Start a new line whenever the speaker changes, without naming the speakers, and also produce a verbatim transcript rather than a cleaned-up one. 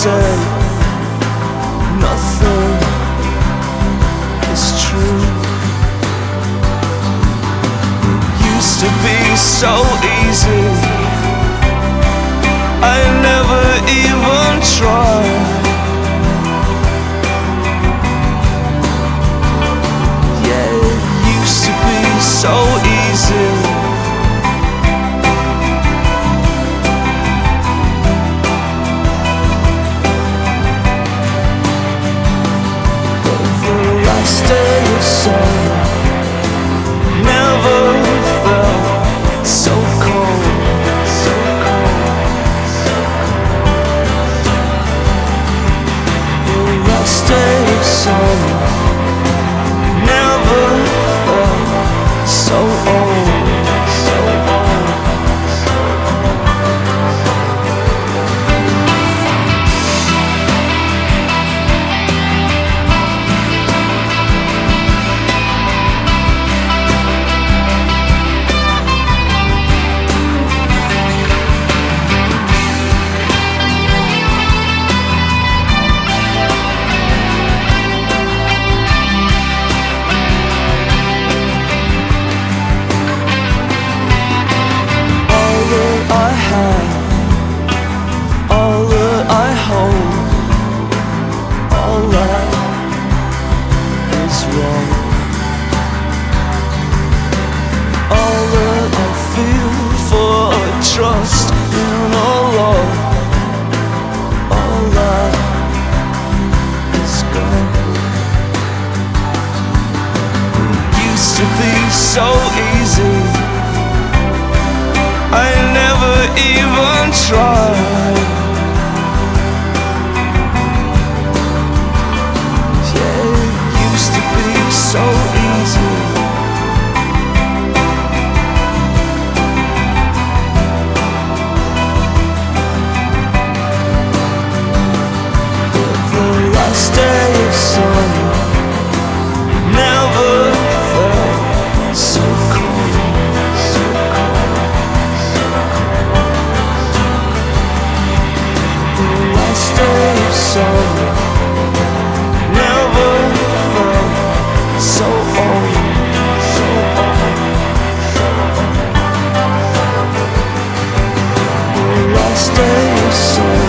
say nothing is true. It used to be so easy, I never even tried. Yeah, it used to be so easy. Last day of summer never felt so cold, so cold. The last day of summer never felt so old, so old. Trust in all love, all that is gone. It used to be so easy, I never even tried. Yeah, it used to be so easy. Day of summer never felt so cold, so cold. The last day of summer never felt so old, so old. The last day of summer